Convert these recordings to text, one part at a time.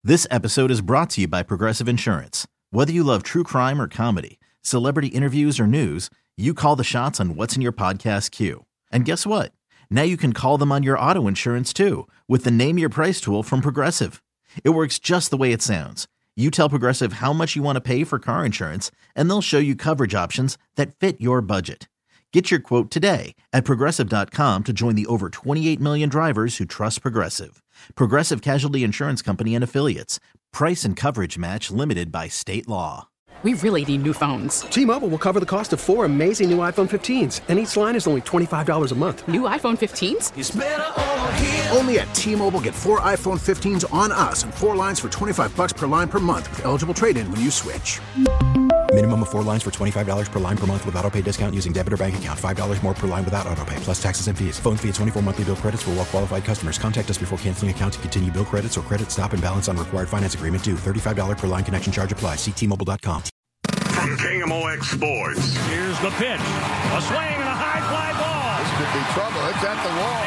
This episode is brought to you by Progressive Insurance. Whether you love true crime or comedy, celebrity interviews or news, you call the shots on what's in your podcast queue. And guess what? Now you can call them on your auto insurance too with the Name Your Price tool from Progressive. It works just the way it sounds. You tell Progressive how much you want to pay for car insurance, and they'll show you coverage options that fit your budget. Get your quote today at Progressive.com to join the over 28 million drivers who trust Progressive. Progressive Casualty Insurance Company and Affiliates. Price and coverage match limited by state law. We really need new phones. T-Mobile will cover the cost of 4 amazing new iPhone 15s, and each line is only $25 a month. New iPhone 15s? It's better over here. Only at T-Mobile, get 4 iPhone 15s on us and 4 lines for $25 per line per month with eligible trade-in when you switch. Minimum of 4 lines for $25 per line per month with autopay discount using debit or bank account. $5 more per line without autopay, plus taxes and fees. Phone fee at 24 monthly bill credits for well-qualified customers. Contact us before canceling account to continue bill credits or credit stop and balance on required finance agreement due. $35 per line connection charge applies. See T-Mobile.com. From KMOX Sports. Here's the pitch. A swing and a high fly ball. This could be trouble. It's at the wall.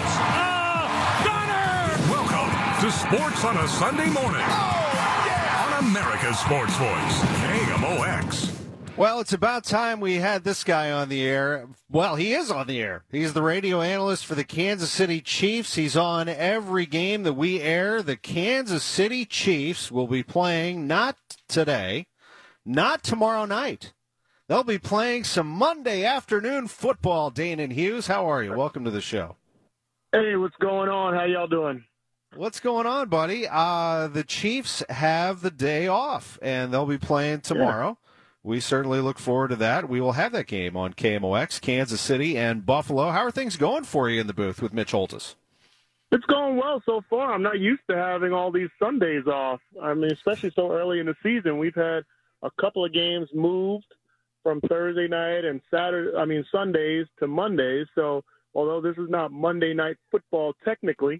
And it's a gunner. Welcome to Sports on a Sunday morning. Oh, yeah. On America's Sports Voice, KMOX. Well, it's about time we had this guy on the air. Well, he is on the air. He's the radio analyst for the Kansas City Chiefs. He's on every game that we air. The Kansas City Chiefs will be playing not today, not tomorrow night. They'll be playing some Monday afternoon football. Dane and Hughes, how are you? Welcome to the show. Hey, what's going on? How y'all doing? What's going on, buddy? The Chiefs have the day off, and they'll be playing tomorrow. Yeah. We certainly look forward to that. We will have that game on KMOX, Kansas City and Buffalo. How are things going for you in the booth with Mitch Holthus? It's going well so far. I'm not used to having all these Sundays off. I mean, especially so early in the season. We've had a couple of games moved from Thursday night and Sundays to Mondays. So although this is not Monday night football technically,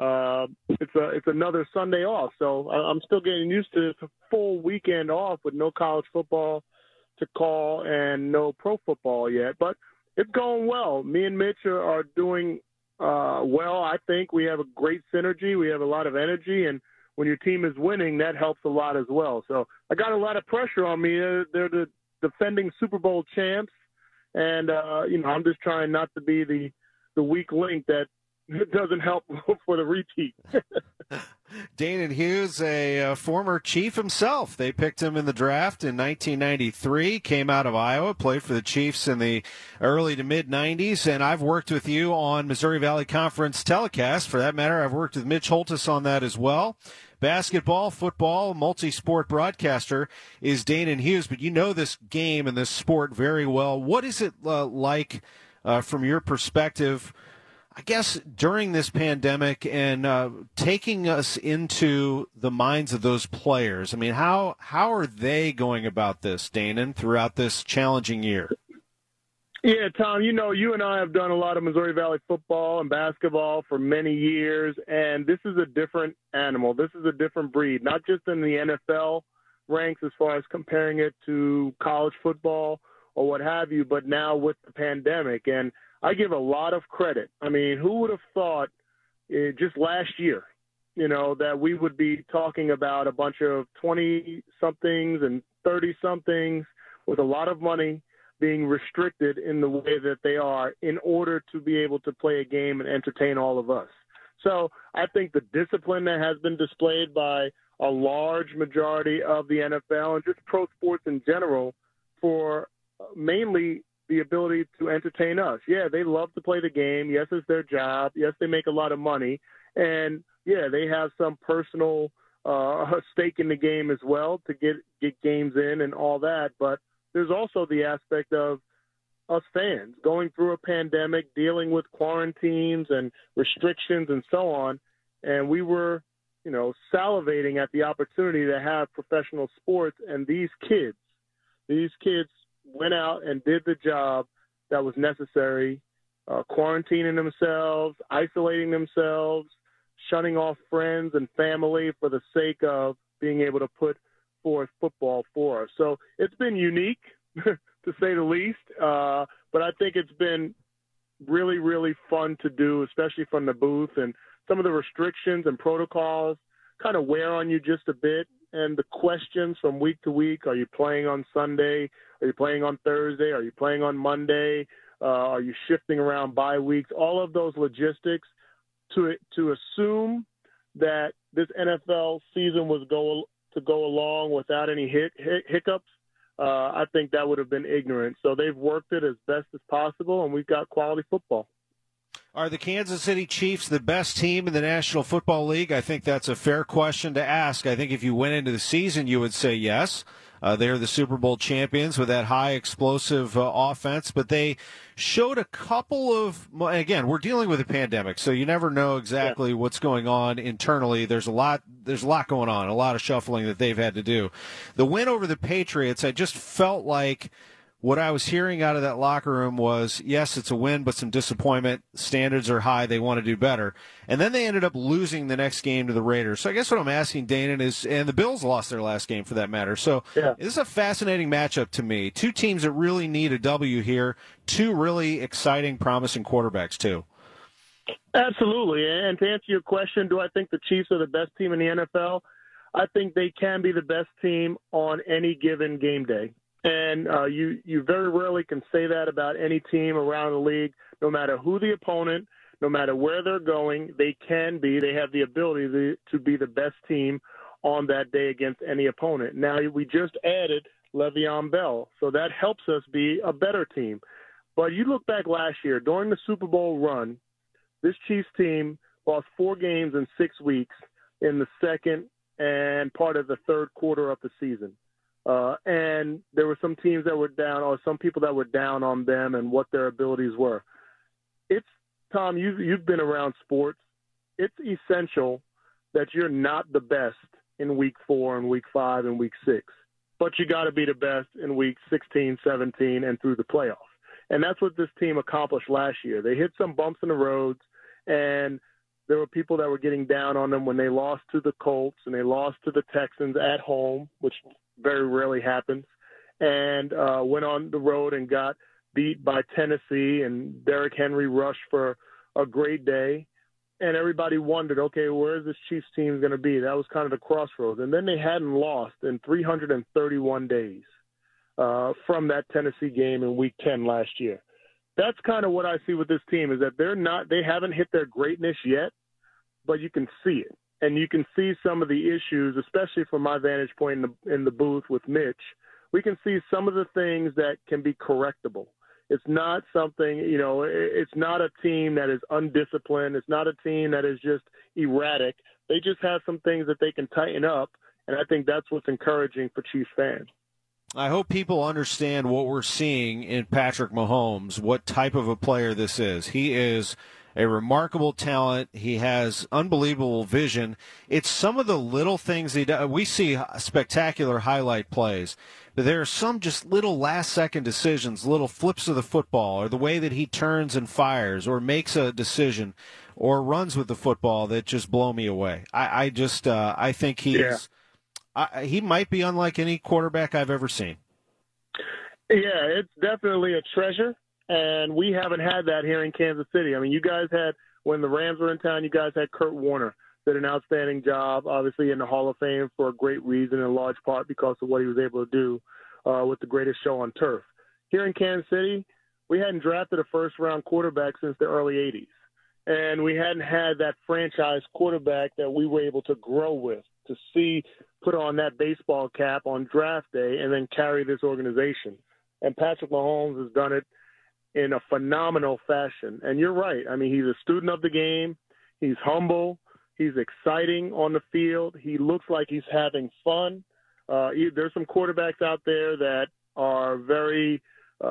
it's another Sunday off. So I'm still getting used to a full weekend off with no college football to call and no pro football yet. But it's going well. Me and Mitch are doing well. I think we have a great synergy. We have a lot of energy, and when your team is winning, that helps a lot as well. So I got a lot of pressure on me. They're the defending Super Bowl champs, and I'm just trying not to be the weak link that doesn't help for the repeat. Dane and Hughes, a former Chief himself. They picked him in the draft in 1993, came out of Iowa, played for the Chiefs in the early to mid-'90s, and I've worked with you on Missouri Valley Conference telecast. For that matter, I've worked with Mitch Holthus on that as well. Basketball, football, multi-sport broadcaster is Dane and Hughes, but you know this game and this sport very well. What is it like from your perspective, I guess, during this pandemic and taking us into the minds of those players? I mean, how are they going about this, Danon, throughout this challenging year? Yeah, Tom, you and I have done a lot of Missouri Valley football and basketball for many years, and this is a different animal. This is a different breed, not just in the NFL ranks as far as comparing it to college football or what have you, but now with the pandemic. And I give a lot of credit. I mean, who would have thought just last year, that we would be talking about a bunch of 20-somethings and 30-somethings with a lot of money being restricted in the way that they are in order to be able to play a game and entertain all of us. So I think the discipline that has been displayed by a large majority of the NFL and just pro sports in general for mainly the ability to entertain us. Yeah, they love to play the game. Yes, it's their job. Yes, they make a lot of money. And, yeah, they have some personal stake in the game as well to get games in and all that. But there's also the aspect of us fans going through a pandemic, dealing with quarantines and restrictions and so on. And we were, salivating at the opportunity to have professional sports. And these kids went out and did the job that was necessary, quarantining themselves, isolating themselves, shutting off friends and family for the sake of being able to put forth football for us. So it's been unique, to say the least, but I think it's been really, really fun to do, especially from the booth, and some of the restrictions and protocols kind of wear on you just a bit. And the questions from week to week, are you playing on Sunday? Are you playing on Thursday? Are you playing on Monday? Are you shifting around bye weeks? All of those logistics to assume that this NFL season was to go along without any hiccups, I think that would have been ignorant. So they've worked it as best as possible, and we've got quality football. Are the Kansas City Chiefs the best team in the National Football League? I think that's a fair question to ask. I think if you went into the season, you would say yes. They're the Super Bowl champions with that high explosive offense, but they showed a couple of, again, we're dealing with a pandemic, so you never know exactly what's going on internally. There's a lot going on, a lot of shuffling that they've had to do. The win over the Patriots, I just felt like what I was hearing out of that locker room was, yes, it's a win, but some disappointment. Standards are high. They want to do better. And then they ended up losing the next game to the Raiders. So I guess what I'm asking, Danon, is, and the Bills lost their last game for that matter. So this is a fascinating matchup to me. Two teams that really need a W here. Two really exciting, promising quarterbacks, too. Absolutely. And to answer your question, do I think the Chiefs are the best team in the NFL? I think they can be the best team on any given game day. And you very rarely can say that about any team around the league. No matter who the opponent, no matter where they're going, they have the ability to be the best team on that day against any opponent. Now, we just added Le'Veon Bell, so that helps us be a better team. But you look back last year, during the Super Bowl run, this Chiefs team lost 4 games in 6 weeks in the second and part of the third quarter of the season. And there were some teams that were down, or some people that were down on them and what their abilities were. Tom, you've been around sports. It's essential that you're not the best in week 4 and week 5 and week 6, but you got to be the best in week 16, 17, and through the playoffs. And that's what this team accomplished last year. They hit some bumps in the roads, and there were people that were getting down on them when they lost to the Colts and they lost to the Texans at home, which very rarely happens, and went on the road and got beat by Tennessee, and Derrick Henry rushed for a great day. And everybody wondered, okay, where is this Chiefs team going to be? That was kind of the crossroads. And then they hadn't lost in 331 days from that Tennessee game in Week 10 last year. That's kind of what I see with this team, is that they haven't hit their greatness yet, but you can see it. And you can see some of the issues, especially from my vantage point in the booth with Mitch. We can see some of the things that can be correctable. It's not something, it's not a team that is undisciplined. It's not a team that is just erratic. They just have some things that they can tighten up, and I think that's what's encouraging for Chiefs fans. I hope people understand what we're seeing in Patrick Mahomes, what type of a player this is. He is a remarkable talent. He has unbelievable vision. It's some of the little things he does. We see spectacular highlight plays, but there are some just little last-second decisions, little flips of the football, or the way that he turns and fires or makes a decision or runs with the football that just blow me away. I think he might be unlike any quarterback I've ever seen. Yeah, it's definitely a treasure. And we haven't had that here in Kansas City. I mean, you guys had, when the Rams were in town, you guys had Kurt Warner, did an outstanding job, obviously in the Hall of Fame for a great reason, in large part because of what he was able to do with the greatest show on turf. Here in Kansas City, we hadn't drafted a first-round quarterback since the early 80s. And we hadn't had that franchise quarterback that we were able to grow with, to see put on that baseball cap on draft day and then carry this organization. And Patrick Mahomes has done it in a phenomenal fashion. And you're right. I mean, he's a student of the game. He's humble. He's exciting on the field. He looks like he's having fun. There's some quarterbacks out there that are very,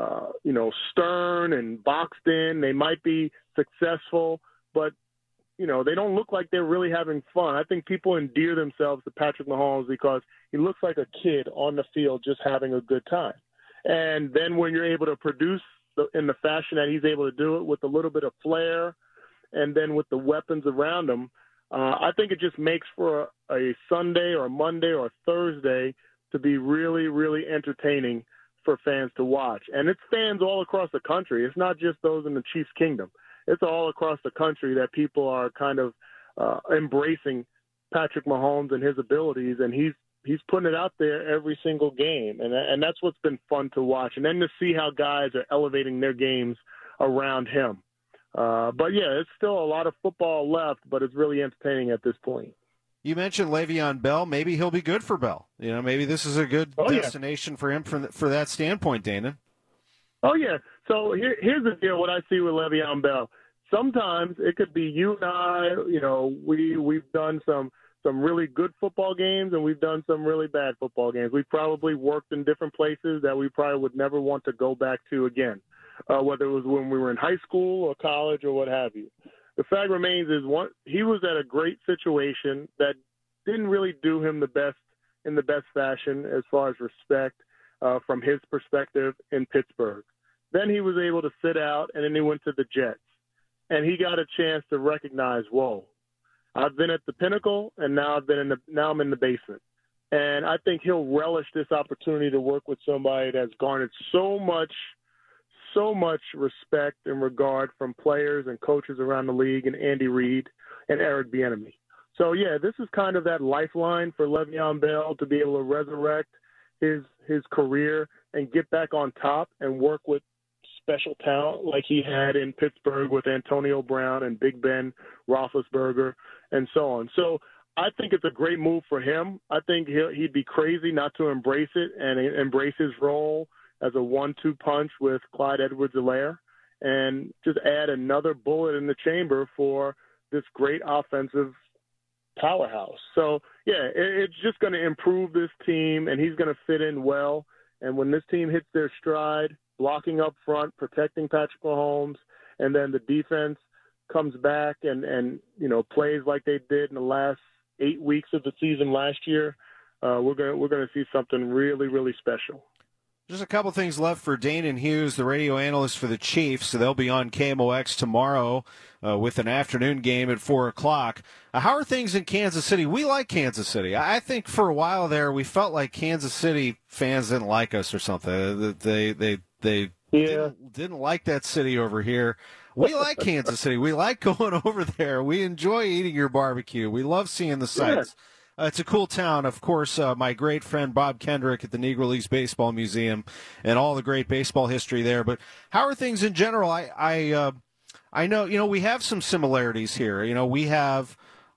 stern and boxed in. They might be successful, but, they don't look like they're really having fun. I think people endear themselves to Patrick Mahomes because he looks like a kid on the field just having a good time. And then when you're able to produce in the fashion that he's able to do it, with a little bit of flair and then with the weapons around him, I think it just makes for a Sunday or a Monday or a Thursday to be really, really entertaining for fans to watch. And it's fans all across the country. It's not just those in the Chiefs Kingdom. It's all across the country that people are kind of embracing Patrick Mahomes and his abilities, and he's putting it out there every single game, and that's what's been fun to watch. And then to see how guys are elevating their games around him. But yeah, it's still a lot of football left, but it's really entertaining at this point. You mentioned Le'Veon Bell. Maybe he'll be good for Bell. You know, maybe this is a good destination for him for that standpoint, Dana. Oh, yeah. So here's the deal, what I see with Le'Veon Bell. Sometimes it could be you and I, you know, we've done some really good football games and we've done some really bad football games. We've probably worked in different places that we probably would never want to go back to again, whether it was when we were in high school or college or what have you. The fact remains is he was at a great situation that didn't really do him in the best fashion as far as respect from his perspective in Pittsburgh. Then he was able to sit out, and then he went to the Jets. And he got a chance to recognize, whoa, I've been at the pinnacle, and now I'm in the basement. And I think he'll relish this opportunity to work with somebody that's garnered so much respect and regard from players and coaches around the league, and Andy Reid and Eric Bieniemy. So, yeah, this is kind of that lifeline for Le'Veon Bell to be able to resurrect his career and get back on top and work with special talent like he had in Pittsburgh with Antonio Brown and Big Ben Roethlisberger and so on. So I think it's a great move for him. I think he'd be crazy not to embrace it and embrace his role as a 1-2 punch with Clyde Edwards-Helaire and just add another bullet in the chamber for this great offensive powerhouse. So, yeah, it's just going to improve this team, and he's going to fit in well. And when this team hits their stride, blocking up front, protecting Patrick Mahomes, and then the defense comes back and you know, plays like they did in the last 8 weeks of the season last year, we're going to see something really, really special. Just a couple things left for Danon Hughes, the radio analyst for the Chiefs. So they'll be on KMOX tomorrow with an afternoon game at 4 o'clock. How are things in Kansas City? We like Kansas City. I think for a while there we felt like Kansas City fans didn't like us or something. They didn't like that city over here. We like Kansas City. We like going over there. We enjoy eating your barbecue. We love seeing the sights. Yeah. It's a cool town. Of course, my great friend Bob Kendrick at the Negro Leagues Baseball Museum and all the great baseball history there. But how are things in general? I know, you know, we have some similarities here. You know, we have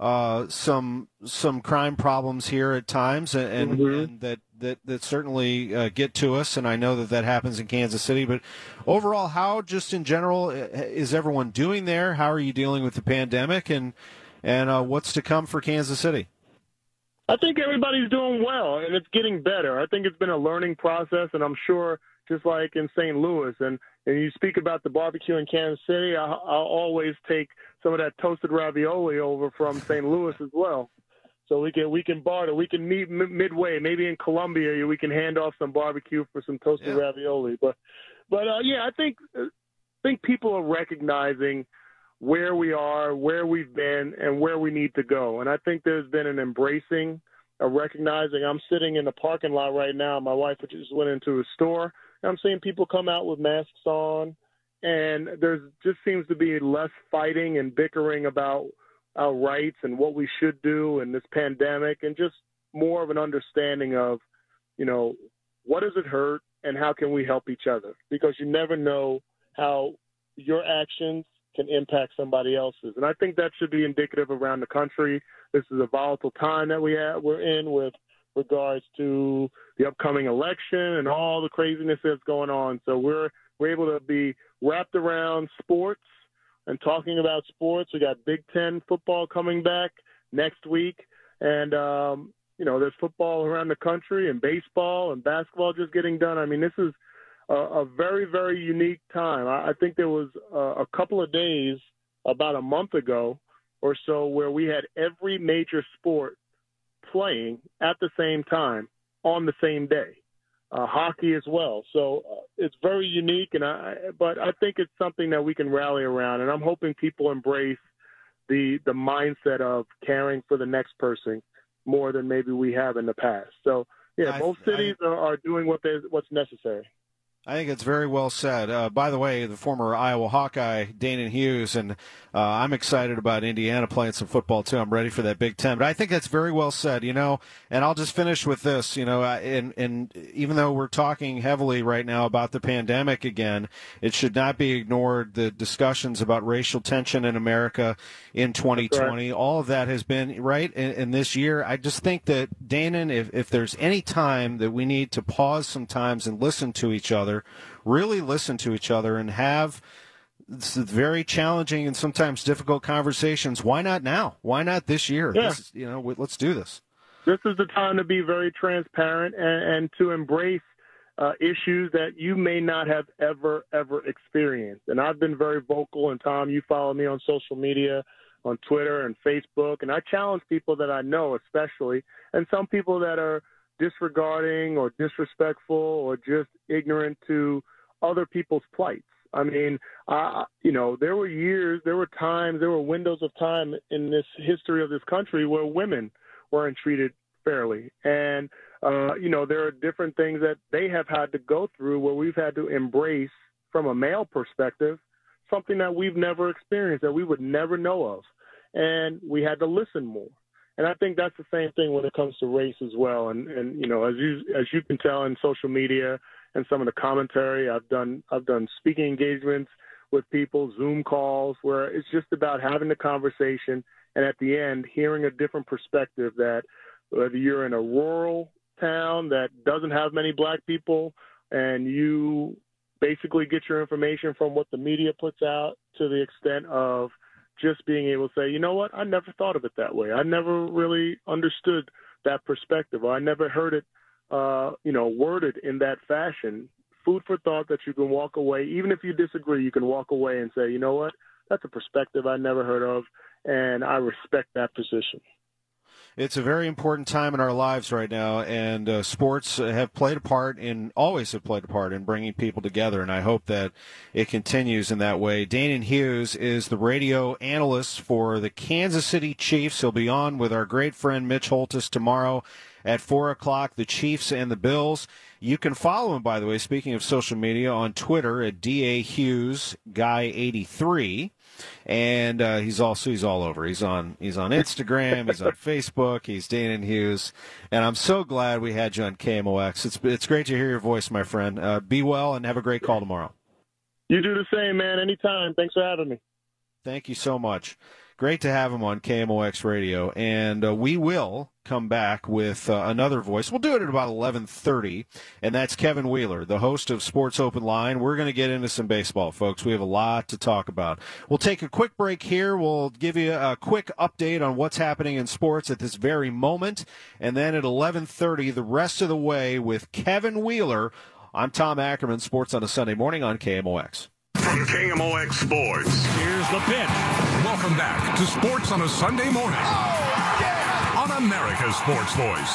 some crime problems here at times and that certainly get to us, and I know that happens in Kansas City. But overall, how just in general is everyone doing there? How are you dealing with the pandemic, and what's to come for Kansas City? I think everybody's doing well, and it's getting better. I think it's been a learning process, and I'm sure just like in St. Louis, and you speak about the barbecue in Kansas City, I'll always take some of that toasted ravioli over from St. Louis as well. So we can barter. We can meet midway. Maybe in Columbia, we can hand off some barbecue for some toasted ravioli. But yeah, I think people are recognizing where we are, where we've been, and where we need to go. And I think there's been an embracing, a recognizing. I'm sitting in the parking lot right now. My wife just went into a store, and I'm seeing people come out with masks on, and there just seems to be less fighting and bickering about our rights and what we should do in this pandemic, and just more of an understanding of, you know, what does it hurt and how can we help each other? Because you never know how your actions can impact somebody else's. And I think that should be indicative around the country. This is a volatile time that we're in with regards to the upcoming election and all the craziness that's going on. So we're able to be wrapped around sports and talking about sports. We got Big Ten football coming back next week. And, you know, there's football around the country and baseball and basketball just getting done. I mean, this is a very, very unique time. I think there was a couple of days about a month ago or so where we had every major sport playing at the same time on the same day, hockey as well. So it's very unique, but I think it's something that we can rally around, and I'm hoping people embrace the mindset of caring for the next person more than maybe we have in the past. So, yeah, both cities are doing what's necessary. I think it's very well said. By the way, the former Iowa Hawkeye, Danon Hughes, and I'm excited about Indiana playing some football, too. I'm ready for that Big Ten. But I think that's very well said, and I'll just finish with this, and even though we're talking heavily right now about the pandemic again, it should not be ignored, the discussions about racial tension in America in 2020. Right. All of that has been, right, in this year. I just think that, Danon, if there's any time that we need to pause sometimes and listen to each other, really listen to each other and have very challenging and sometimes difficult conversations. Why not now? Why not this year? Yeah. Let's do this. This is the time to be very transparent and to embrace issues that you may not have ever experienced. And I've been very vocal, and Tom, you follow me on social media, on Twitter and Facebook, and I challenge people that I know especially, and some people that are disregarding or disrespectful or just ignorant to other people's plights. I mean, there were times, there were windows of time in this history of this country where women weren't treated fairly. And, there are different things that they have had to go through where we've had to embrace, from a male perspective, something that we've never experienced, that we would never know of. And we had to listen more. And I think that's the same thing when it comes to race as well. And as you can tell in social media and some of the commentary, I've done speaking engagements with people, Zoom calls, where it's just about having the conversation and at the end hearing a different perspective, that whether you're in a rural town that doesn't have many black people and you basically get your information from what the media puts out, to the extent of just being able to say, you know what, I never thought of it that way. I never really understood that perspective, or I never heard it, worded in that fashion. Food for thought that you can walk away, even if you disagree, you can walk away and say, you know what, that's a perspective I never heard of, and I respect that position. It's a very important time in our lives right now, and sports always have played a part in bringing people together, and I hope that it continues in that way. Danon Hughes is the radio analyst for the Kansas City Chiefs. He'll be on with our great friend Mitch Holthus tomorrow at 4 o'clock, the Chiefs and the Bills. You can follow him, by the way, speaking of social media, on Twitter at DAHughesGuy83. And he's all over. He's on Instagram. He's on Facebook. He's Danon Hughes. And I'm so glad we had you on KMOX. It's great to hear your voice, my friend. Be well and have a great call tomorrow. You do the same, man. Anytime. Thanks for having me. Thank you so much. Great to have him on KMOX Radio. And we will come back with another voice. We'll do it at about 11:30, and that's Kevin Wheeler, the host of Sports Open Line. We're going to get into some baseball, folks. We have a lot to talk about. We'll take a quick break here. We'll give you a quick update on what's happening in sports at this very moment, and then at 11:30, the rest of the way with Kevin Wheeler. I'm Tom Ackerman, Sports on a Sunday Morning on KMOX. From KMOX Sports, here's the pitch. Welcome back to Sports on a Sunday Morning. Oh, yeah! On America's Sports Voice,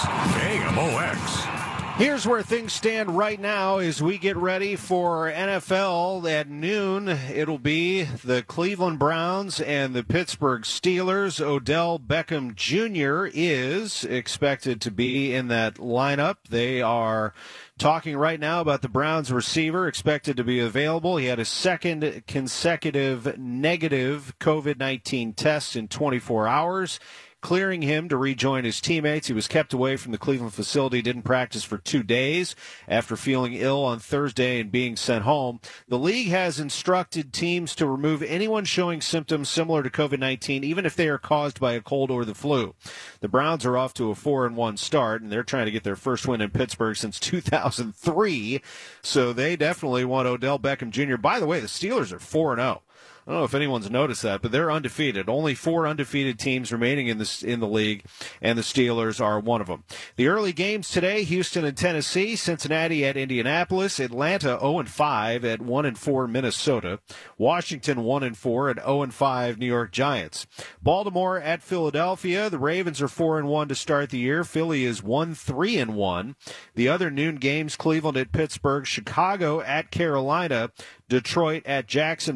KMOX. Here's where things stand right now as we get ready for NFL at noon. It'll be the Cleveland Browns and the Pittsburgh Steelers. Odell Beckham Jr. is expected to be in that lineup. They are talking right now about the Browns receiver expected to be available. He had a second consecutive negative COVID-19 test in 24 hours, clearing him to rejoin his teammates. He was kept away from the Cleveland facility, didn't practice for 2 days after feeling ill on Thursday and being sent home. The league has instructed teams to remove anyone showing symptoms similar to COVID-19, even if they are caused by a cold or the flu. The Browns are off to a 4-1 start, and they're trying to get their first win in Pittsburgh since 2003, so they definitely want Odell Beckham Jr. By the way, the Steelers are 4-0. I don't know if anyone's noticed that, but they're undefeated. Only 4 undefeated teams remaining in the league, and the Steelers are one of them. The early games today: Houston and Tennessee, Cincinnati at Indianapolis, Atlanta 0-5 at 1-4 Minnesota, Washington 1-4 at 0-5 New York Giants, Baltimore at Philadelphia. The Ravens are 4-1 to start the year. Philly is 1-3-1. The other noon games: Cleveland at Pittsburgh, Chicago at Carolina, Detroit at Jacksonville,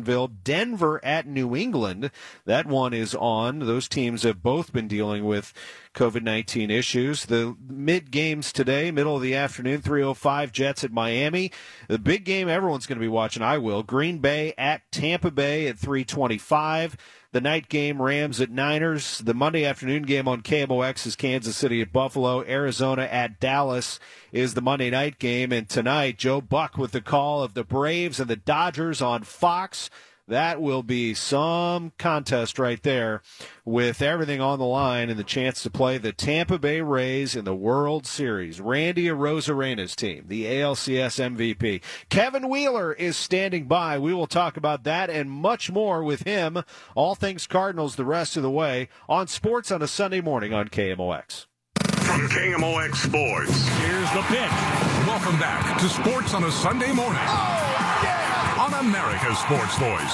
Denver at New England. That one is on. Those teams have both been dealing with COVID-19 issues. The mid-games today, middle of the afternoon, 3:05, Jets at Miami. The big game everyone's going to be watching, I will, Green Bay at Tampa Bay at 3:25. The night game, Rams at Niners. The Monday afternoon game on KMOX is Kansas City at Buffalo. Arizona at Dallas is the Monday night game. And tonight, Joe Buck with the call of the Braves and the Dodgers on Fox. That will be some contest right there with everything on the line and the chance to play the Tampa Bay Rays in the World Series. Randy Arozarena's team, the ALCS MVP. Kevin Wheeler is standing by. We will talk about that and much more with him. All things Cardinals the rest of the way on Sports on a Sunday morning on KMOX. From KMOX Sports, here's the pitch. Welcome back to Sports on a Sunday morning. On America's Sports Voice,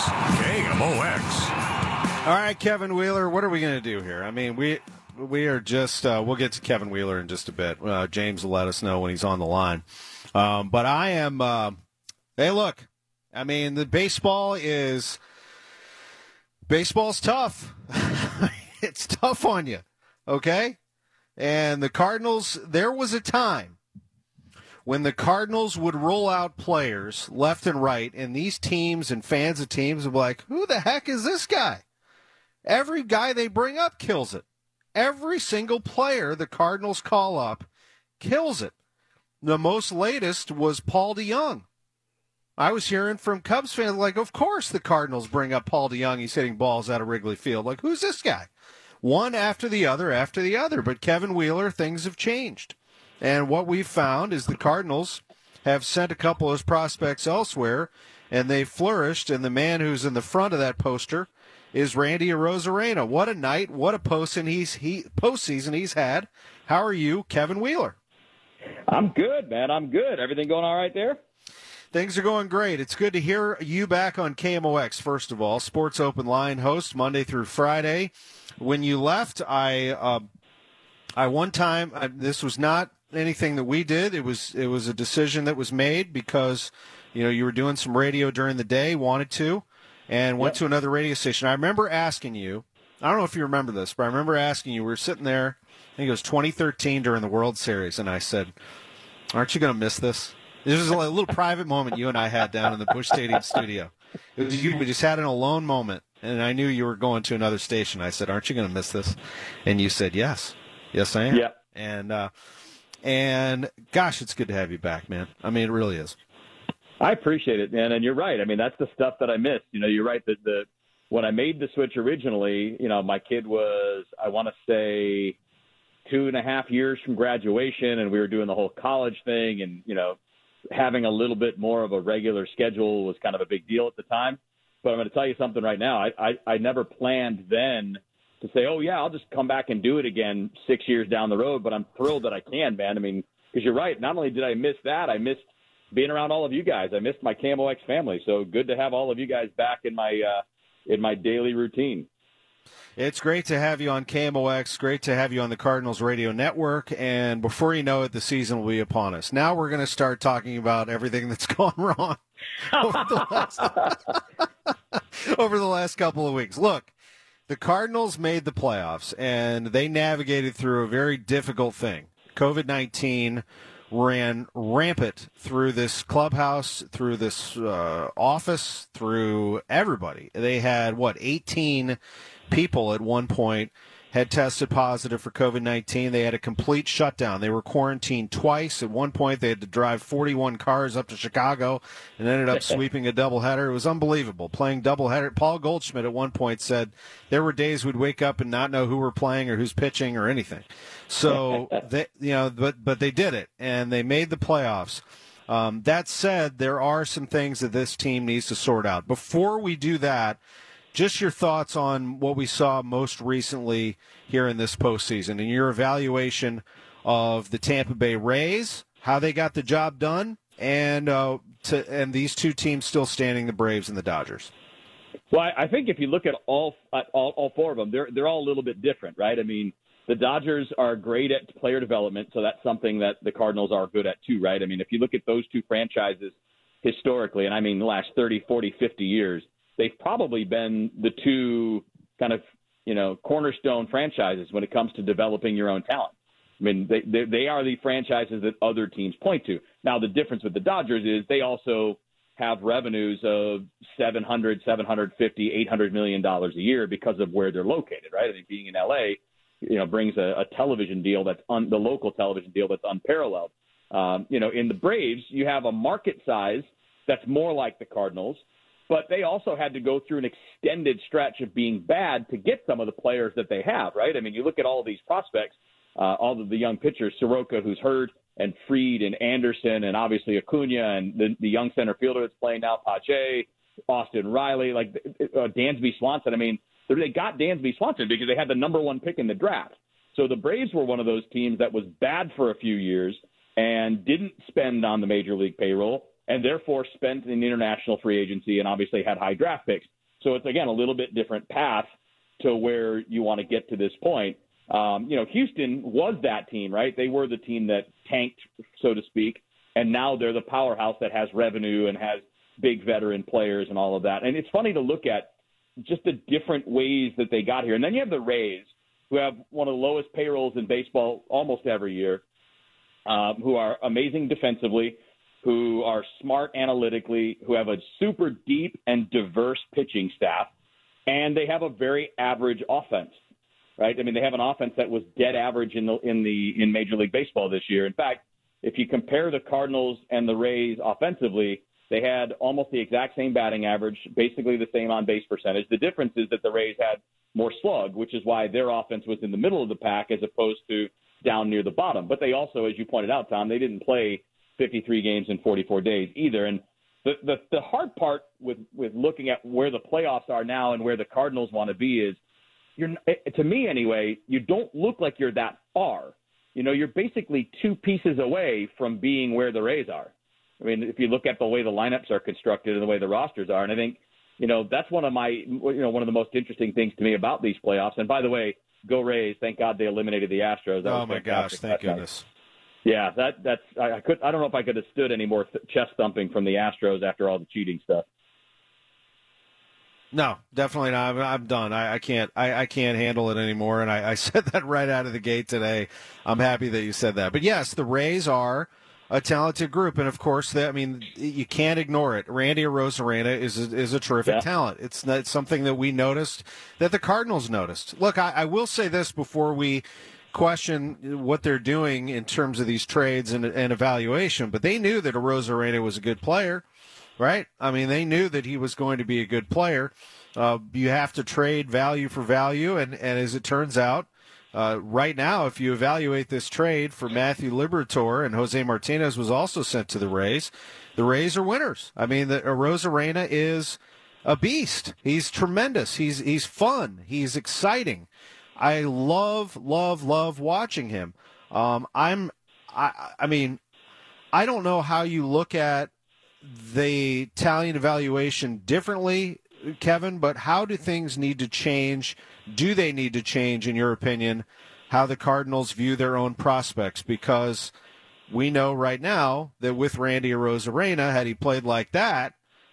KMOX. All right, Kevin Wheeler, what are we going to do here? I mean, we are just, we'll get to Kevin Wheeler in just a bit. James will let us know when he's on the line. But I am, hey, look, I mean, the baseball's tough. It's tough on you, okay? And the Cardinals, there was a time when the Cardinals would roll out players left and right, and these teams and fans of teams would be like, who the heck is this guy? Every guy they bring up kills it. Every single player the Cardinals call up kills it. The most latest was Paul DeJong. I was hearing from Cubs fans like, of course the Cardinals bring up Paul DeJong. He's hitting balls out of Wrigley Field. Like, who's this guy? One after the other. But Kevin Wheeler, things have changed. And what we've found is the Cardinals have sent a couple of his prospects elsewhere, and they've flourished. And the man who's in the front of that poster is Randy Arozarena. What a night! What a postseason he's had. How are you, Kevin Wheeler? I'm good, man. I'm good. Everything going all right there? Things are going great. It's good to hear you back on KMOX, first of all. Sports Open Line host Monday through Friday. When you left, I one time, this was not anything that we did. It was a decision that was made because, you were doing some radio during the day, wanted to, and went to another radio station. I remember asking you, I don't know if you remember this, but I remember asking you, we were sitting there, I think it was 2013 during the World Series, and I said, aren't you going to miss this? This was a little private moment you and I had down in the Busch Stadium studio. We just had an alone moment, and I knew you were going to another station. I said, aren't you going to miss this? And you said, yes. Yes, I am. Yeah. And gosh, it's good to have you back, man. I mean, it really is. I appreciate it, man. And you're right. I mean, that's the stuff that I missed. You're right that when I made the switch originally, my kid was, I want to say, 2.5 years from graduation, and we were doing the whole college thing, and having a little bit more of a regular schedule was kind of a big deal at the time. But I'm going to tell you something right now. I never planned then to say, oh, yeah, I'll just come back and do it again 6 years down the road. But I'm thrilled that I can, man. I mean, because you're right. Not only did I miss that, I missed being around all of you guys. I missed my KMOX family. So good to have all of you guys back in my daily routine. It's great to have you on KMOX. Great to have you on the Cardinals Radio Network. And before you know it, the season will be upon us. Now we're going to start talking about everything that's gone wrong over the last couple of weeks. Look, the Cardinals made the playoffs, and they navigated through a very difficult thing. COVID-19 ran rampant through this clubhouse, through this office, through everybody. They had, 18 people at one point had tested positive for COVID-19. They had a complete shutdown. They were quarantined twice. At one point, they had to drive 41 cars up to Chicago and ended up sweeping a doubleheader. It was unbelievable, playing doubleheader. Paul Goldschmidt at one point said there were days we'd wake up and not know who we're playing or who's pitching or anything. So, but they did it, and they made the playoffs. That said, there are some things that this team needs to sort out. Before we do that, just your thoughts on what we saw most recently here in this postseason and your evaluation of the Tampa Bay Rays, how they got the job done, and these two teams still standing, the Braves and the Dodgers. Well, I think if you look at all four of them, they're all a little bit different, right? I mean, the Dodgers are great at player development, so that's something that the Cardinals are good at too, right? I mean, if you look at those two franchises historically, and I mean the last 30, 40, 50 years, they've probably been the two kind of, cornerstone franchises when it comes to developing your own talent. I mean, they are the franchises that other teams point to. Now, the difference with the Dodgers is they also have revenues of $700, $750, $800 million a year because of where they're located, right? I mean, being in L.A., brings a television deal the local television deal that's unparalleled. In the Braves, you have a market size that's more like the Cardinals, but they also had to go through an extended stretch of being bad to get some of the players that they have, right? I mean, you look at all of these prospects, all of the young pitchers, Soroka, who's hurt, and Fried and Anderson, and obviously Acuna, and the young center fielder that's playing now, Pache, Austin Riley, like Dansby Swanson. I mean, they got Dansby Swanson because they had the number one pick in the draft. So the Braves were one of those teams that was bad for a few years and didn't spend on the major league payroll, and therefore spent in international free agency and obviously had high draft picks. So it's, again, a little bit different path to where you want to get to this point. Houston was that team, right? They were the team that tanked, so to speak, and now they're the powerhouse that has revenue and has big veteran players and all of that. And it's funny to look at just the different ways that they got here. And then you have the Rays, who have one of the lowest payrolls in baseball almost every year, who are amazing defensively, who are smart analytically, who have a super deep and diverse pitching staff, and they have a very average offense, right? I mean, they have an offense that was dead average in Major League Baseball this year. In fact, if you compare the Cardinals and the Rays offensively, they had almost the exact same batting average, basically the same on-base percentage. The difference is that the Rays had more slug, which is why their offense was in the middle of the pack as opposed to down near the bottom. But they also, as you pointed out, Tom, they didn't play 53 games in 44 days either. And the hard part with looking at where the playoffs are now and where the Cardinals want to be is, to me anyway, you don't look like you're that far. You're basically two pieces away from being where the Rays are. I mean, if you look at the way the lineups are constructed and the way the rosters are, and I think, that's one of the most interesting things to me about these playoffs. And by the way, go Rays! Thank God they eliminated the Astros. Oh my gosh! Thank goodness. Yeah, I don't know if I could have stood any more chest thumping from the Astros after all the cheating stuff. No, definitely not. I'm done. I can't handle it anymore. And I said that right out of the gate today. I'm happy that you said that. But yes, the Rays are a talented group, and of course, you can't ignore it. Randy Arozarena is a terrific talent. It's something that we noticed, that the Cardinals noticed. Look, I will say this before we question what they're doing in terms of these trades and evaluation, but they knew that Arozarena was a good player, right? I mean, they knew that he was going to be a good player. You have to trade value for value, and as it turns out, right now, if you evaluate this trade for Matthew Liberatore, and Jose Martinez was also sent to the Rays are winners. I mean, Arozarena is a beast. He's tremendous. He's fun. He's exciting. I love watching him. I mean, I don't know how you look at the Italian evaluation differently, Kevin, but how do things need to change? Do they need to change, in your opinion, how the Cardinals view their own prospects? Because we know right now that with Randy Arozarena, had he played like that,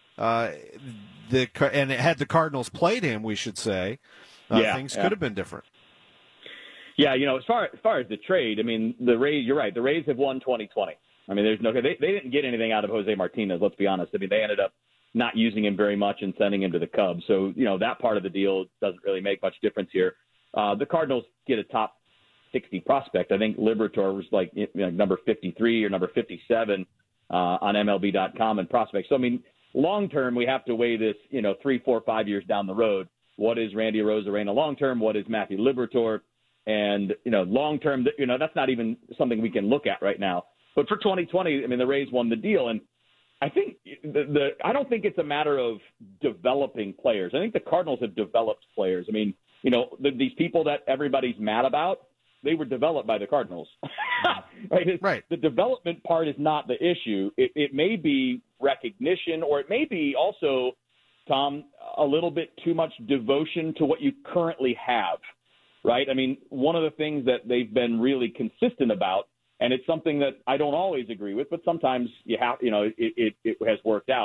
and had the Cardinals played him, we should say, things could have been different. Yeah, as far as the trade, I mean, the Rays, you're right. The Rays have won 2020. I mean, they didn't get anything out of Jose Martinez, let's be honest. I mean, they ended up not using him very much and sending him to the Cubs. So, that part of the deal doesn't really make much difference here. The Cardinals get a top 60 prospect. I think Liberatore was like number 53 or number 57 on MLB.com and prospects. So, I mean, long term, we have to weigh this, 3, 4, 5 years down the road. What is Randy Arozarena long term? What is Matthew Liberatore? And, long term, that's not even something we can look at right now. But for 2020, I mean, the Rays won the deal. And I think I don't think it's a matter of developing players. I think the Cardinals have developed players. I mean, these people that everybody's mad about, they were developed by the Cardinals. Right. The development part is not the issue. It may be recognition, or it may be also, Tom, a little bit too much devotion to what you currently have. Right. I mean, one of the things that they've been really consistent about, and it's something that I don't always agree with, but sometimes you have, it has worked out,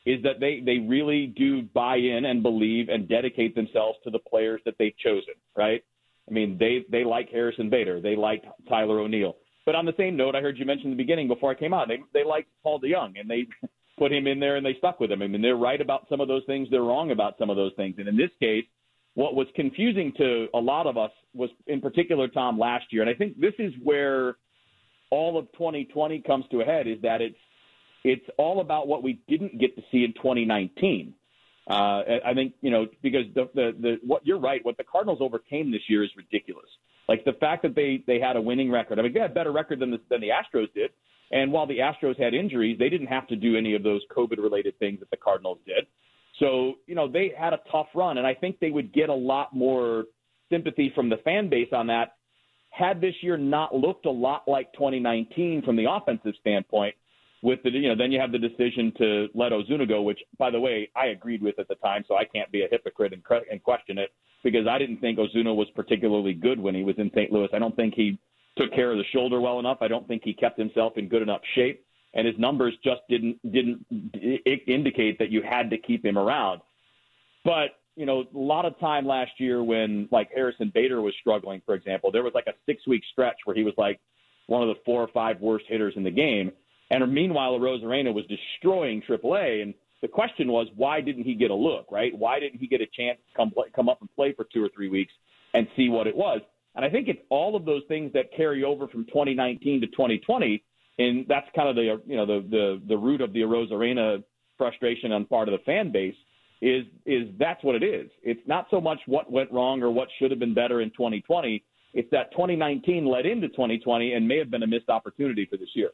is that they really do buy in and believe and dedicate themselves to the players that they've chosen, right? I mean, they like Harrison Bader. They like Tyler O'Neill. But on the same note, I heard you mention in the beginning before I came out, they like Paul DeJong, and they put him in there and they stuck with him. I mean, they're right about some of those things. They're wrong about some of those things. And in this case, what was confusing to a lot of us was, in particular, Tom, last year. And I think this is where all of 2020 comes to a head, is that it's all about what we didn't get to see in 2019. I think, because what you're right, what the Cardinals overcame this year is ridiculous. Like the fact that they had a winning record. I mean, they had a better record than the Astros did. And while the Astros had injuries, they didn't have to do any of those COVID-related things that the Cardinals did. So, they had a tough run, and I think they would get a lot more sympathy from the fan base on that had this year not looked a lot like 2019 from the offensive standpoint. With then you have the decision to let Ozuna go, which, by the way, I agreed with at the time, so I can't be a hypocrite and question it, because I didn't think Ozuna was particularly good when he was in St. Louis. I don't think he took care of the shoulder well enough. I don't think he kept himself in good enough shape, and his numbers just didn't indicate that you had to keep him around. But, a lot of time last year when, like, Harrison Bader was struggling, for example, there was like a 6-week stretch where he was like one of the 4 or 5 worst hitters in the game. And meanwhile, Arozarena was destroying AAA. And the question was, why didn't he get a look, right? Why didn't he get a chance to come up and play for 2 or 3 weeks and see what it was? And I think it's all of those things that carry over from 2019 to 2020. And that's kind of the root of the Arozarena frustration on part of the fan base is that's what it is. It's not so much what went wrong or what should have been better in 2020. It's that 2019 led into 2020 and may have been a missed opportunity for this year.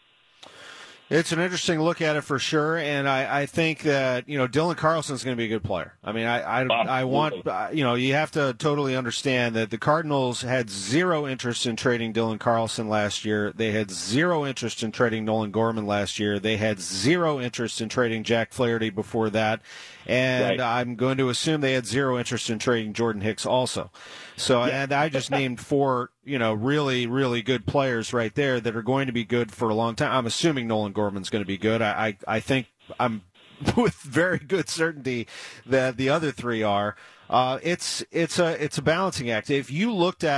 It's an interesting look at it for sure, and I think that Dylan Carlson's going to be a good player. I mean, I want you have to totally understand that the Cardinals had zero interest in trading Dylan Carlson last year. They had zero interest in trading Nolan Gorman last year. They had zero interest in trading Jack Flaherty before that, and right. I'm going to assume they had zero interest in trading Jordan Hicks also. So, and I just named 4, really, really good players right there that are going to be good for a long time. I'm assuming Nolan Gorman's going to be good. I think I'm with very good certainty that the other 3 are. It's a balancing act. If you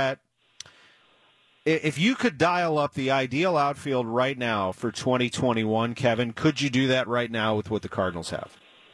could dial up the ideal outfield right now for 2021, Kevin, could you do that right now with what the Cardinals have?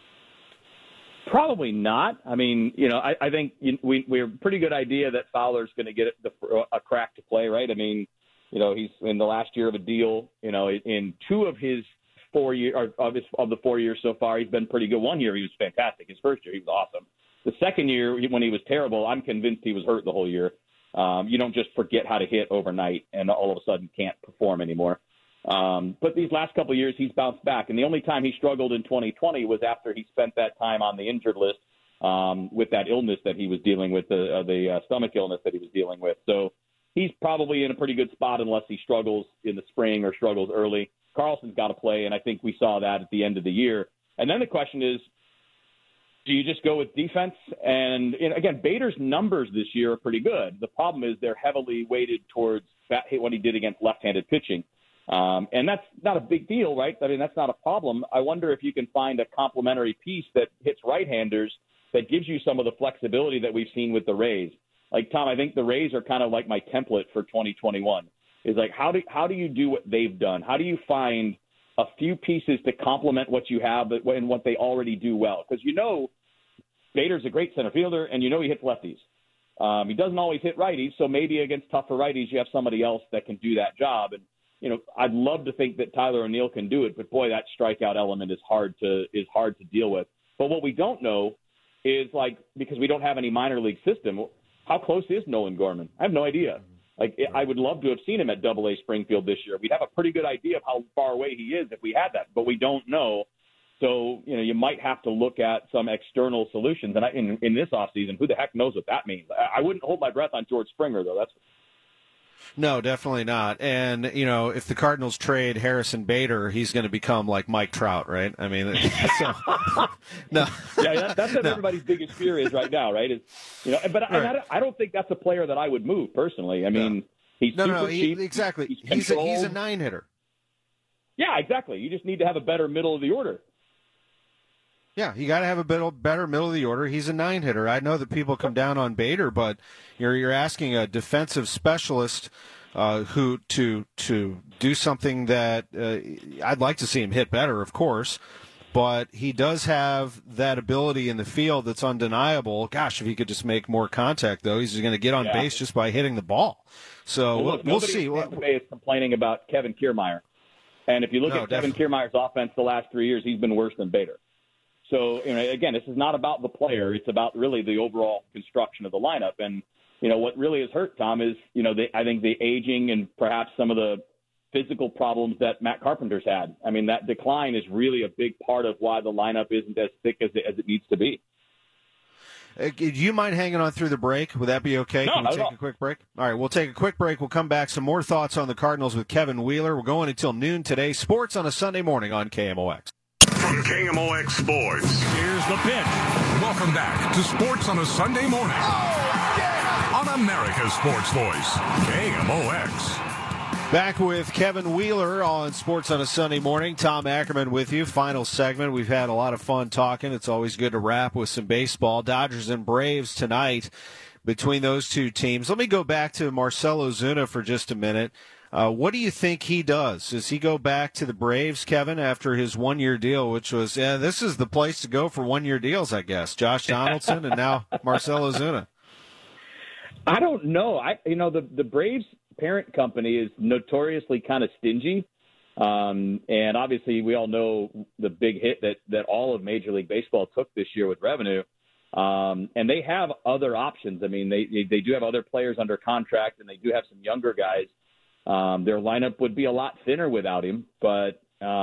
Probably not. I mean, I think we have a pretty good idea that Fowler's going to get a crack to play, right? I mean, he's in the last year of a deal. In 2 of his 4 years of the 4 years so far, he's been pretty good. 1 year he was fantastic. His first year he was awesome. The second year when he was terrible, I'm convinced he was hurt the whole year. You don't just forget how to hit overnight and all of a sudden can't perform anymore. But these last couple of years, he's bounced back. And the only time he struggled in 2020 was after he spent that time on the injured list with that illness that he was dealing with, the stomach illness that he was dealing with. So he's probably in a pretty good spot unless he struggles in the spring or struggles early. Carlson's got to play, and I think we saw that at the end of the year. And then the question is, do you just go with defense? And again, Bader's numbers this year are pretty good. The problem is they're heavily weighted towards what he did against left-handed pitching. And that's not a big deal, right? I mean, that's not a problem. I wonder if you can find a complementary piece that hits right-handers that gives you some of the flexibility that we've seen with the Rays. Like, Tom, I think the Rays are kind of like my template for 2021. Is like, how do you do what they've done? How do you find a few pieces to complement what you have and what they already do well? Because Bader's a great center fielder, and he hits lefties. He doesn't always hit righties, so maybe against tougher righties you have somebody else that can do that job. And I'd love to think that Tyler O'Neill can do it, but boy, that strikeout element is hard to deal with. But what we don't know is, because we don't have any minor league system, how close is Nolan Gorman? I have no idea. I would love to have seen him at AA Springfield this year. We'd have a pretty good idea of how far away he is if we had that, but we don't know. So, you might have to look at some external solutions. And in this offseason, who the heck knows what that means? I wouldn't hold my breath on George Springer, though. No, definitely not. And, if the Cardinals trade Harrison Bader, he's going to become like Mike Trout, right? I mean, no. Yeah, that's what everybody's biggest fear is right now, right? I don't think that's a player that I would move personally. I mean, he's super cheap. Exactly. He's a 9-hitter. Yeah, exactly. You just need to have a better middle of the order. Yeah, you got to have a bit better middle of the order. He's a 9-hitter. I know that people come down on Bader, but you're asking a defensive specialist who to do something that I'd like to see him hit better, of course. But he does have that ability in the field that's undeniable. Gosh, if he could just make more contact, though, he's going to get on base just by hitting the ball. So we'll see. Nobody is complaining about Kevin Kiermaier. And if you look at Kevin Kiermaier's offense the last 3 years, he's been worse than Bader. So, again, this is not about the player. It's about really the overall construction of the lineup. And, what really has hurt, Tom, is, I think the aging and perhaps some of the physical problems that Matt Carpenter's had. I mean, that decline is really a big part of why the lineup isn't as thick as it needs to be. Do you mind hanging on through the break? Would that be okay? No, Can we take a quick break? All right, we'll take a quick break. We'll come back. Some more thoughts on the Cardinals with Kevin Wheeler. We're going until noon today. Sports on a Sunday morning on KMOX. From KMOX Sports. Here's the pitch. Welcome back to Sports on a Sunday morning. On America's Sports Voice, KMOX. Back with Kevin Wheeler on Sports on a Sunday morning. Tom Ackerman with you. Final segment. We've had a lot of fun talking. It's always good to wrap with some baseball. Dodgers and Braves tonight between those two teams. Let me go back to Marcell Ozuna for just a minute. What do you think he does? Does he go back to the Braves, Kevin, after his one-year deal, which was, this is the place to go for one-year deals, I guess. Josh Donaldson and now Marcell Ozuna. I don't know. The Braves parent company is notoriously kind of stingy. And obviously we all know the big hit that all of Major League Baseball took this year with revenue. And they have other options. I mean, they do have other players under contract, and they do have some younger guys. Their lineup would be a lot thinner without him, but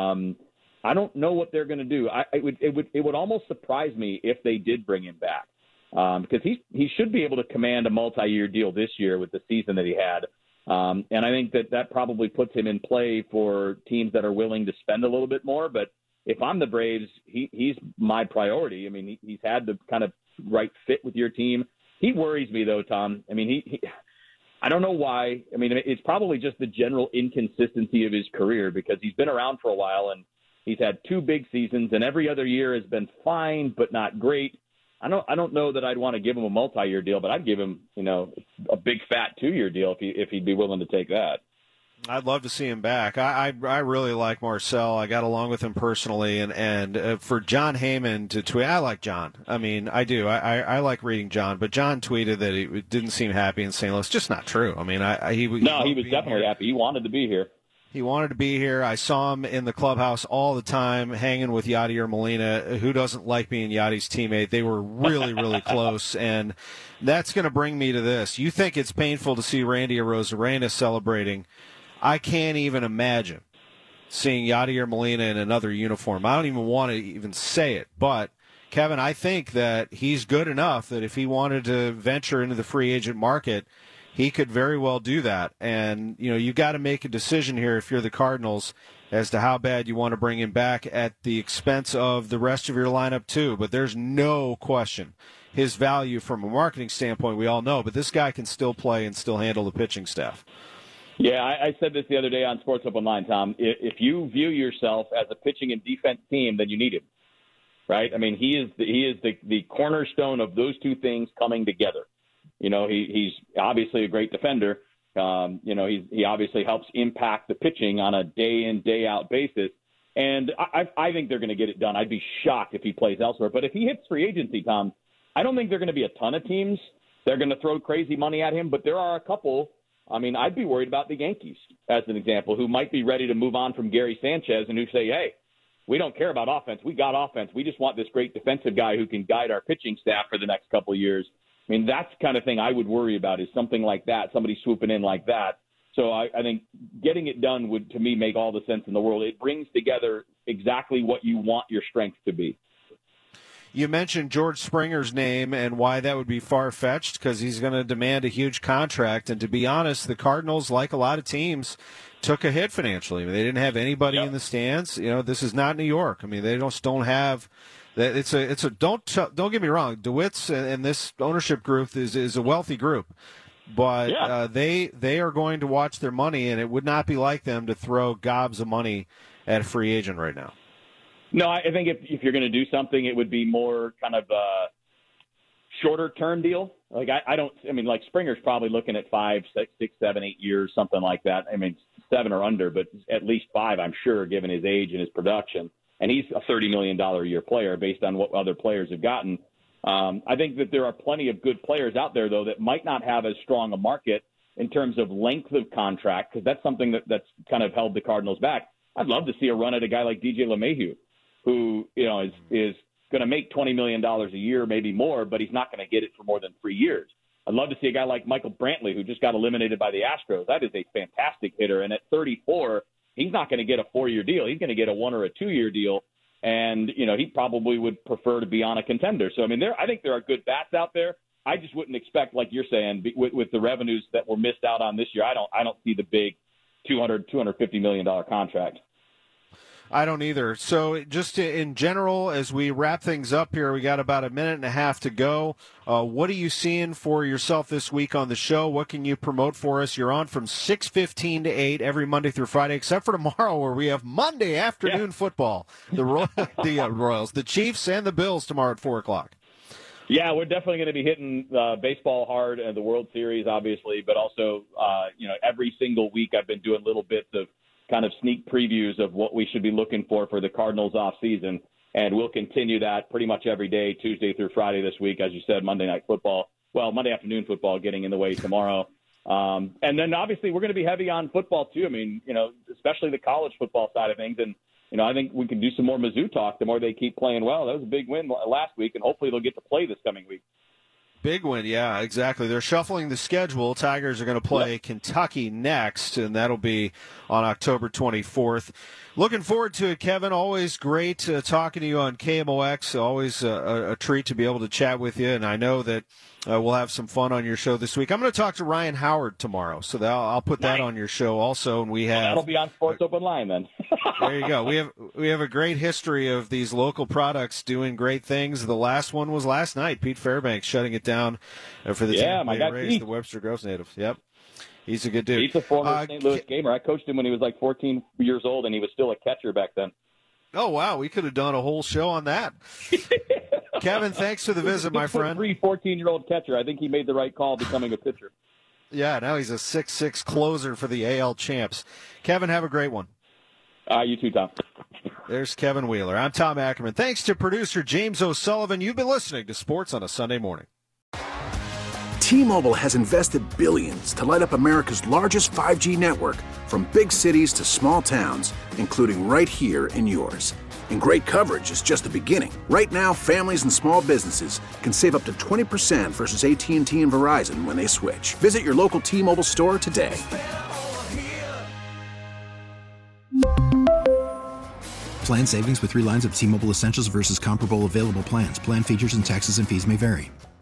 I don't know what they're going to do. It would almost surprise me if they did bring him back, because he should be able to command a multi-year deal this year with the season that he had. And I think that probably puts him in play for teams that are willing to spend a little bit more. But if I'm the Braves, he's my priority. I mean, he's had the kind of right fit with your team. He worries me, though, Tom. I mean, I don't know why. I mean, it's probably just the general inconsistency of his career, because he's been around for a while and he's had 2 big seasons, and every other year has been fine but not great. I don't know that I'd want to give him a multi-year deal, but I'd give him, a big fat 2-year deal if he'd be willing to take that. I'd love to see him back. I really like Marcell. I got along with him personally, and for John Heyman to tweet, I like John. I mean, I do. I like reading John, but John tweeted that he didn't seem happy in St. Louis. Just not true. I mean, he was definitely happy. He wanted to be here. He wanted to be here. I saw him in the clubhouse all the time, hanging with Yadier Molina. Who doesn't like being Yadi's teammate? They were really, really close, and that's going to bring me to this. You think it's painful to see Randy Arozarena celebrating. I can't even imagine seeing Yadier Molina in another uniform. I don't even want to even say it, but Kevin, I think that he's good enough that if he wanted to venture into the free agent market, he could very well do that. And, you got to make a decision here if you're the Cardinals as to how bad you want to bring him back at the expense of the rest of your lineup too. But there's no question his value from a marketing standpoint, we all know, but this guy can still play and still handle the pitching staff. Yeah, I said this the other day on Sports Open Line, Tom. If you view yourself as a pitching and defense team, then you need him, right? I mean, he is the cornerstone of those two things coming together. He's obviously a great defender. He obviously helps impact the pitching on a day in, day out basis. And I think they're going to get it done. I'd be shocked if he plays elsewhere. But if he hits free agency, Tom, I don't think there are going to be a ton of teams. They're going to throw crazy money at him, but there are a couple. I mean, I'd be worried about the Yankees, as an example, who might be ready to move on from Gary Sanchez and who say, hey, we don't care about offense. We got offense. We just want this great defensive guy who can guide our pitching staff for the next couple of years. I mean, that's the kind of thing I would worry about, is something like that, somebody swooping in like that. So I think getting it done would, to me, make all the sense in the world. It brings together exactly what you want your strength to be. You mentioned George Springer's name and why that would be far-fetched, because he's going to demand a huge contract. And to be honest, the Cardinals, like a lot of teams, took a hit financially. I mean, they didn't have anybody in the stands. This is not New York. I mean, they don't have that. It's a don't get me wrong. DeWitt's and this ownership group is a wealthy group, but they are going to watch their money, and it would not be like them to throw gobs of money at a free agent right now. No, I think if you're going to do something, it would be more kind of a shorter-term deal. Like, like Springer's probably looking at 5, 6, 7, 8 years, something like that. I mean, 7 or under, but at least 5, I'm sure, given his age and his production. And he's a $30 million a year player based on what other players have gotten. I think that there are plenty of good players out there, though, that might not have as strong a market in terms of length of contract, because that's something that's kind of held the Cardinals back. I'd love to see a run at a guy like DJ LeMahieu, who, is going to make $20 million a year, maybe more, but he's not going to get it for more than 3 years. I'd love to see a guy like Michael Brantley, who just got eliminated by the Astros. That is a fantastic hitter. And at 34, he's not going to get a 4-year deal. He's going to get a 1 or a 2-year deal. And, he probably would prefer to be on a contender. So, I think there are good bats out there. I just wouldn't expect, like you're saying, with the revenues that were missed out on this year, I don't see the big $250 million contract. I don't either. So just in general, as we wrap things up here, we got about a minute and a half to go. What are you seeing for yourself this week on the show? What can you promote for us? You're on from 6:15 to 8 every Monday through Friday, except for tomorrow where we have Monday afternoon football. The Royals, the Chiefs, and the Bills tomorrow at 4 o'clock. Yeah, we're definitely going to be hitting baseball hard and the World Series, obviously, but also, every single week I've been doing little bits of kind of sneak previews of what we should be looking for the Cardinals off season. And we'll continue that pretty much every day, Tuesday through Friday this week. As you said, Monday afternoon football getting in the way tomorrow. And then obviously we're going to be heavy on football too. Especially the college football side of things. And, I think we can do some more Mizzou talk the more they keep playing well. That was a big win last week, and hopefully they'll get to play this coming week. Big win, yeah, exactly. They're shuffling the schedule. Tigers are going to play Kentucky next, and that'll be on October 24th. Looking forward to it, Kevin. Always great talking to you on KMOX. Always a treat to be able to chat with you, and I know that we'll have some fun on your show this week. I'm going to talk to Ryan Howard tomorrow, so I'll put that on your show also. And that'll be on Sports Open Line then. There you go. We have a great history of these local products doing great things. The last one was last night. Pete Fairbanks shutting it down for the Tampa Bay Rays, the Webster Groves native. Yep. He's a good dude. He's a former St. Louis gamer. I coached him when he was like 14 years old, and he was still a catcher back then. Oh, wow. We could have done a whole show on that. Kevin, thanks for the visit, my friend. 14-year-old catcher. I think he made the right call becoming a pitcher. Yeah, now he's a 6'6" closer for the AL champs. Kevin, have a great one. You too, Tom. There's Kevin Wheeler. I'm Tom Ackerman. Thanks to producer James O'Sullivan. You've been listening to Sports on a Sunday Morning. T-Mobile has invested billions to light up America's largest 5G network, from big cities to small towns, including right here in yours. And great coverage is just the beginning. Right now, families and small businesses can save up to 20% versus AT&T and Verizon when they switch. Visit your local T-Mobile store today. Plan savings with 3 lines of T-Mobile Essentials versus comparable available plans. Plan features and taxes and fees may vary.